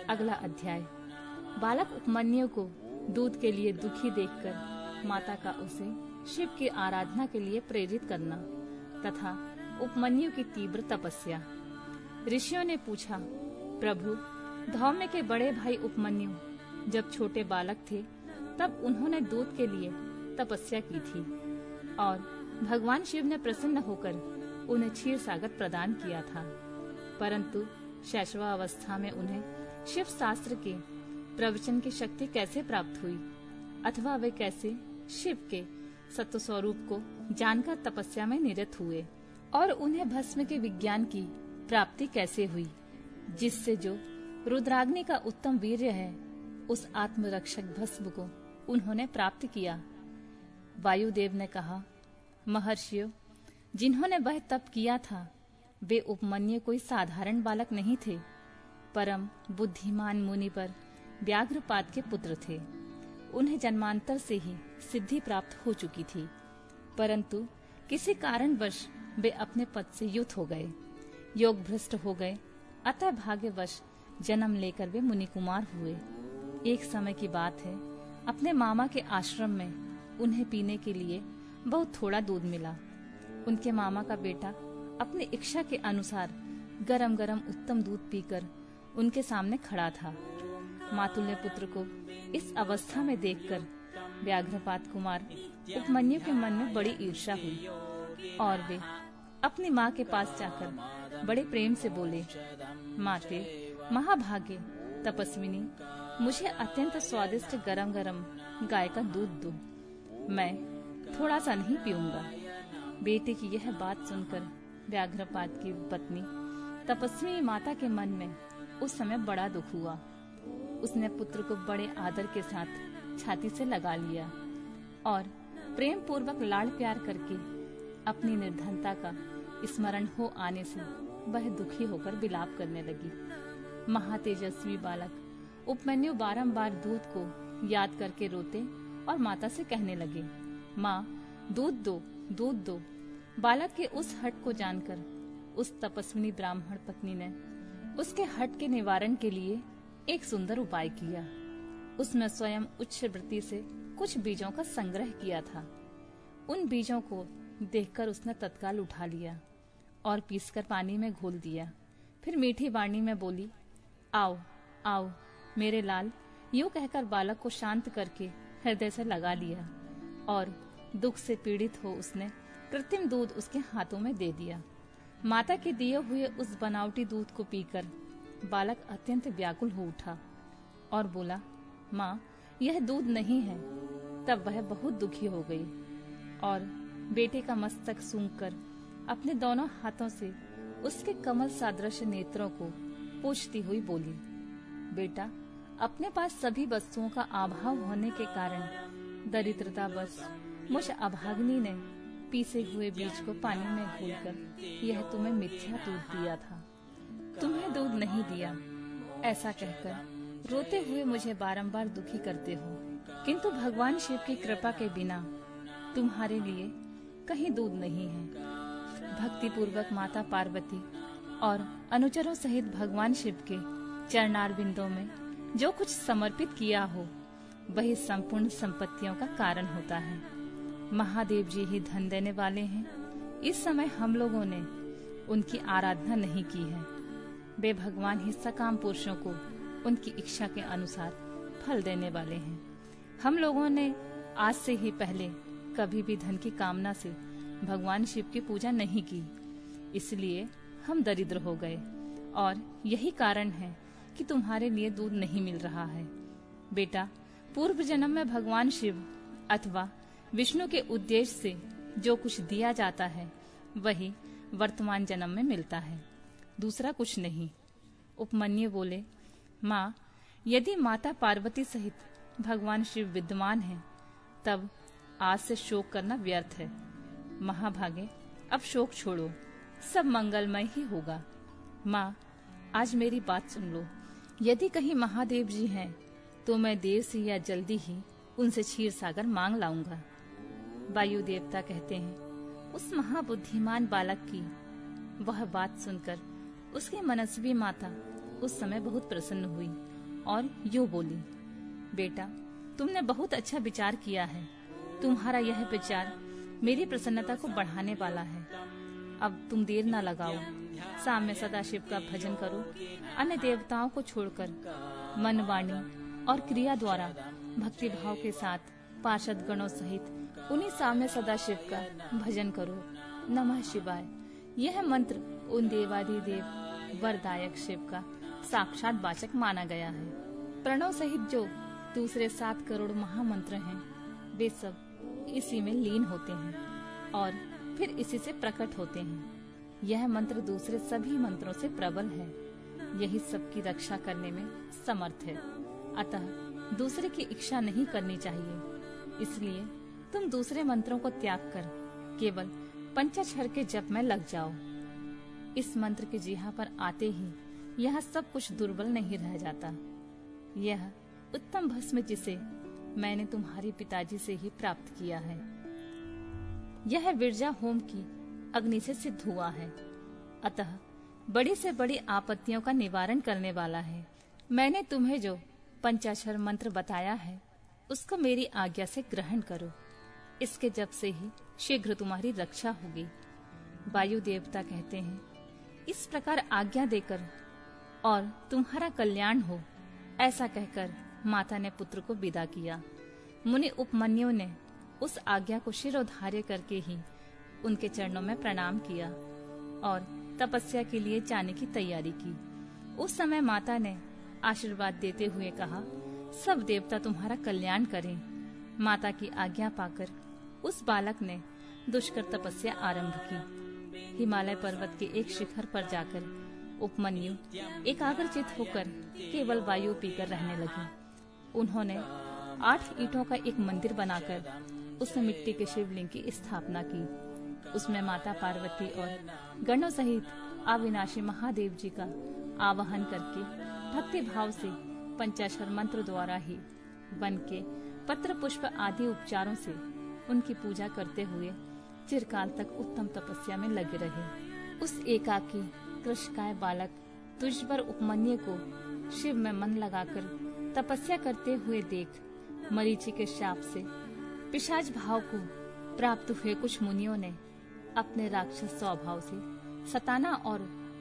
अगला अध्याय। बालक उपमन्यु को दूध के लिए दुखी देखकर माता का उसे शिव की आराधना के लिए प्रेरित करना तथा उपमन्यु की तीव्र तपस्या। ऋषियों ने पूछा, प्रभु, धौम्य के बड़े भाई उपमन्यु जब छोटे बालक थे तब उन्होंने दूध के लिए तपस्या की थी और भगवान शिव ने प्रसन्न होकर उन्हें क्षीर सागर प्रदान किया था, परंतु शैशवावस्था में उन्हें शिव शास्त्र के प्रवचन की शक्ति कैसे प्राप्त हुई अथवा वे कैसे शिव के सत्व स्वरूप को जानकर तपस्या में निरत हुए और उन्हें भस्म के विज्ञान की प्राप्ति कैसे हुई, जिससे जो रुद्राग्नि का उत्तम वीर्य है उस आत्मरक्षक भस्म को उन्होंने प्राप्त किया। वायुदेव ने कहा, महर्षियों, जिन्होंने वह तप किया था वे उपमन्यु कोई साधारण बालक नहीं थे, परम बुद्धिमान मुनि पर व्याघ्रपाद के पुत्र थे। उन्हें जन्मांतर से ही सिद्धि प्राप्त हो चुकी थी, परंतु किसी कारणवश वे अपने पद से युत हो गए, योग भ्रष्ट हो गए, अतः भाग्यवश जन्म लेकर वे मुनि कुमार हुए। एक समय की बात है, अपने मामा के आश्रम में उन्हें पीने के लिए बहुत थोड़ा दूध मिला। उनके मामा का बेटा अपनी इच्छा के अनुसार गरम गरम उत्तम दूध पीकर उनके सामने खड़ा था। मातुल्य पुत्र को इस अवस्था में देखकर व्याघ्रपाद कुमार उपमन्यु के मन में बड़ी ईर्ष्या हुई और वे अपनी माँ के पास जाकर बड़े प्रेम से बोले, माते, महाभागे, तपस्विनी, मुझे अत्यंत स्वादिष्ट गरम गरम गाय का दूध दो, मैं थोड़ा सा नहीं पीऊंगा। बेटे की यह बात सुनकर व्याघ्रपाद की पत्नी तपस्वी माता के मन में उस समय बड़ा दुख हुआ। उसने पुत्र को बड़े आदर के साथ छाती से लगा लिया और प्रेम पूर्वक लाड़ प्यार करके अपनी निर्धनता का स्मरण हो आने से वह दुखी होकर विलाप करने लगी। महातेजस्वी बालक उपमन्यु बारंबार दूध को याद करके रोते और माता से कहने लगे, माँ, दूध दो, दूध दो। बालक के उस हठ को जानकर उस तपस्विनी ब्राह्मण पत्नी ने उसके हठ के निवारण के लिए एक सुंदर उपाय किया। उसने स्वयं उच्च वृत्ति से कुछ बीजों का संग्रह किया था। उन बीजों को देखकर उसने तत्काल उठा लिया और पीसकर पानी में घोल दिया। फिर मीठी वाणी में बोली, आओ आओ मेरे लाल। यूं कहकर बालक को शांत करके हृदय से लगा लिया और दुख से पीड़ित हो उसने कृत्रिम दूध उसके हाथों में दे दिया। माता के दिए हुए उस बनावटी दूध को पीकर बालक अत्यंत व्याकुल हो उठा और बोला, माँ, यह दूध नहीं है। तब वह बहुत दुखी हो गई और बेटे का मस्तक सूंघकर अपने दोनों हाथों से उसके कमल सादृश नेत्रों को पोंछती हुई बोली, बेटा, अपने पास सभी वस्तुओं का अभाव होने के कारण दरिद्रतावश मुझ अभागिनी ने पीसे हुए बीज को पानी में घोलकर यह तुम्हें मिथ्या दूध दिया था, तुम्हें दूध नहीं दिया। ऐसा कहकर रोते हुए मुझे बारंबार दुखी करते हो, किंतु भगवान शिव की कृपा के बिना तुम्हारे लिए कहीं दूध नहीं है। भक्ति पूर्वक माता पार्वती और अनुचरों सहित भगवान शिव के चरणार बिंदों में जो कुछ समर्पित किया हो वही संपूर्ण संपत्तियों का कारण होता है। महादेव जी ही धन देने वाले हैं। इस समय हम लोगों ने उनकी आराधना नहीं की है। वे भगवान ही सकाम पुरुषों को उनकी इच्छा के अनुसार फल देने वाले हैं। हम लोगों ने आज से ही पहले कभी भी धन की कामना से भगवान शिव की पूजा नहीं की, इसलिए हम दरिद्र हो गए और यही कारण है कि तुम्हारे लिए दूध नहीं मिल रहा है। बेटा, पूर्व जन्म में भगवान शिव अथवा विष्णु के उद्देश्य से जो कुछ दिया जाता है वही वर्तमान जन्म में मिलता है, दूसरा कुछ नहीं। उपमन्यु बोले, माँ, यदि माता पार्वती सहित भगवान शिव विद्यमान हैं, तब आज से शोक करना व्यर्थ है। महाभागे, अब शोक छोड़ो, सब मंगलमय ही होगा। माँ, आज मेरी बात सुन लो। यदि कहीं महादेव जी हैं, तो मैं देर से या जल्दी ही उनसे क्षीर सागर मांग लाऊंगा। वायु देवता कहते हैं, उस महाबुद्धिमान बालक की वह बात सुनकर उसकी मनस्वी माता उस समय बहुत प्रसन्न हुई और यूं बोली, बेटा, तुमने बहुत अच्छा विचार किया है। तुम्हारा यह विचार मेरी प्रसन्नता को बढ़ाने वाला है। अब तुम देर न लगाओ, शाम में सदाशिव का भजन करो। अन्य देवताओं को छोड़कर मन, वाणी और क्रिया द्वारा भक्ति भाव के साथ पार्षद गणों सहित उन्हीं सामने सदाशिव का भजन करो। नमः शिवाय। यह मंत्र उन देवाधिदेव वरदायक शिव का साक्षात वाचक माना गया है। प्रणव सहित जो दूसरे 7 करोड़ महामंत्र हैं, वे सब इसी में लीन होते हैं और फिर इसी से प्रकट होते हैं। यह मंत्र दूसरे सभी मंत्रों से प्रबल है। यही सबकी रक्षा करने में समर्थ है। अतः दूसरे की इच्छा नहीं करनी चाहिए। इसलिए तुम दूसरे मंत्रों को त्याग कर केवल पंचाक्षर के जप में लग जाओ। इस मंत्र के जिह्वा पर आते ही यह सब कुछ दुर्बल नहीं रह जाता। यह उत्तम भस्म जिसे मैंने तुम्हारे पिताजी से ही प्राप्त किया है, यह विरजा होम की अग्नि से सिद्ध हुआ है। अतः बड़ी से बड़ी आपत्तियों का निवारण करने वाला है। मैंने तुम्हें जो पंचाक्षर मंत्र बताया है, उसको मेरी आज्ञा से ग्रहण करो। इसके जप से ही शीघ्र तुम्हारी रक्षा होगी। वायु देवता कहते हैं, इस प्रकार आज्ञा देकर और तुम्हारा कल्याण हो, ऐसा कहकर माता ने पुत्र को विदा किया। मुनि उपमन्यु ने उस आज्ञा को शिरोधार्य करके ही उनके चरणों में प्रणाम किया और तपस्या के लिए जाने की तैयारी की। उस समय माता ने आशीर्वाद देते हुए कहा, सब देवता तुम्हारा कल्याण करें। माता की आज्ञा पाकर उस बालक ने दुष्कर तपस्या आरंभ की। हिमालय पर्वत के एक शिखर पर जाकर उपमन्यु एकाग्रचित होकर केवल वायु पीकर रहने लगे। उन्होंने 8 ईंटों का एक मंदिर बनाकर उसमें मिट्टी के शिवलिंग की स्थापना की। उसमें माता पार्वती और गणों सहित अविनाशी महादेव जी का आवाहन करके भक्ति भाव से पंचाक्षर मंत्र द्वारा ही वन के पत्र पुष्प आदि उपचारों से उनकी पूजा करते हुए चिरकाल तक उत्तम तपस्या में लगे रहे। उस एकाकी कृशकाय बालक तुझबर उपमन्यु को शिव में मन लगाकर तपस्या करते हुए देख मरीचि के शाप से पिशाच भाव को प्राप्त हुए कुछ मुनियों ने अपने राक्षस स्वभाव से सताना और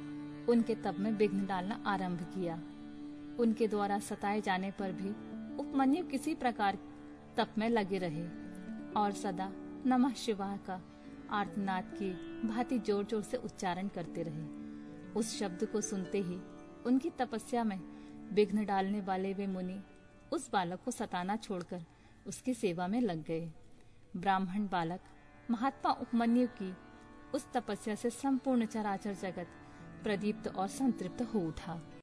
उनके तप में विघ्न डालना आरंभ किया। उनके द्वारा सताए जाने पर भी उपमन्यु किसी प्रकार तप में लगे रहे और सदा नमः शिवाय का आर्तनाद की भांति जोर जोर से उच्चारण करते रहे। उस शब्द को सुनते ही उनकी तपस्या में विघ्न डालने वाले वे मुनि उस बालक को सताना छोड़कर उसकी सेवा में लग गए। ब्राह्मण बालक महात्मा उपमन्यु की उस तपस्या से संपूर्ण चराचर जगत प्रदीप्त और संतृप्त हो उठा।